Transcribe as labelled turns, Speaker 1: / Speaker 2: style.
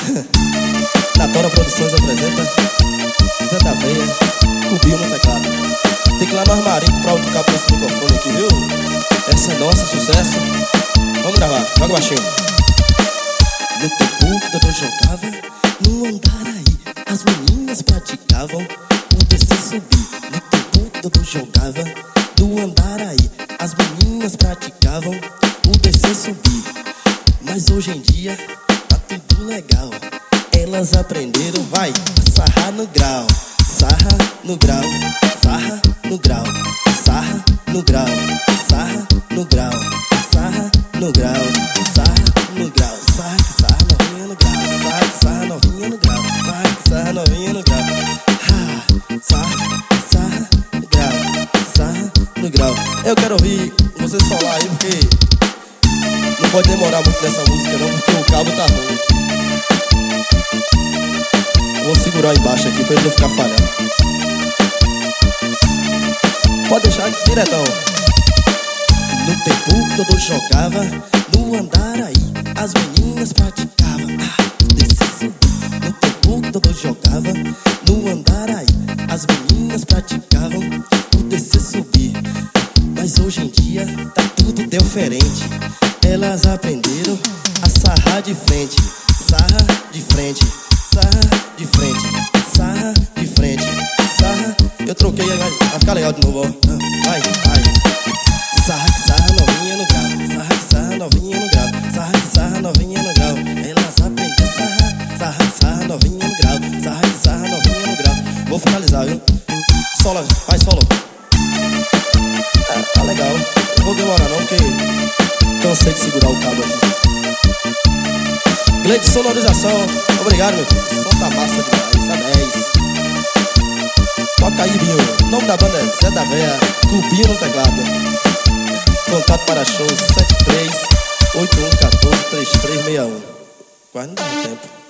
Speaker 1: Natora Produções apresenta Zé da Veia, Cubinho no teclado. Tem que ir lá no armário comprar outro cabo pra esse microfone aqui, viu? Essa é nossa, sucesso. Vamos gravar, joga baixinho. No tempo que eu jogava, no Andaraí, as meninas praticavam o descer subir. No tempo que eu jogava, no Andaraí, as meninas praticavam o descer subir. Mas hoje em dia tá tudo legal. Elas aprenderam, vai, sarrar no grau. Sarra no grau, sarra no grau, sarra no grau, sarra no grau, sarra no grau, sarra no grau, sarra novinha no grau, sarra novinha no grau, sarra novinha no grau, sarra no grau, sarra no grau. Eu quero ouvir você solar aí, porque não pode demorar muito nessa música não, porque o cabo tá ruim. Vou segurar embaixo aqui pra ele não ficar falhando. Pode deixar diretão. No tempo que eu jogava, no Andaraí, as meninas praticavam descer subir. No tempo que eu jogava, no Andaraí, as meninas praticavam o descer subir. Mas hoje em dia tá tudo diferente. Elas aprenderam a sarrar de frente. Sarra de frente, sarra de frente, sarra de frente, sarra. Eu troquei, vai ficar legal de novo, ó. Vai, vai. Sarra novinha no grau, sarra novinha no grau, sarra novinha no grau. Elas aprenderam sarra novinha no grau, sarra novinha no grau. Vou finalizar, viu? Sola, vai solo. Tá legal, não vou demorar não, porque cansei de segurar o cabo aqui. Grande sonorização, obrigado meu filho. Som tá massa demais, tá 10. Toca aí, Binho. O nome da banda é Zé da Veia, Cubinho no teclado. Contato para shows 73 8114 3361. Quase não dá tempo.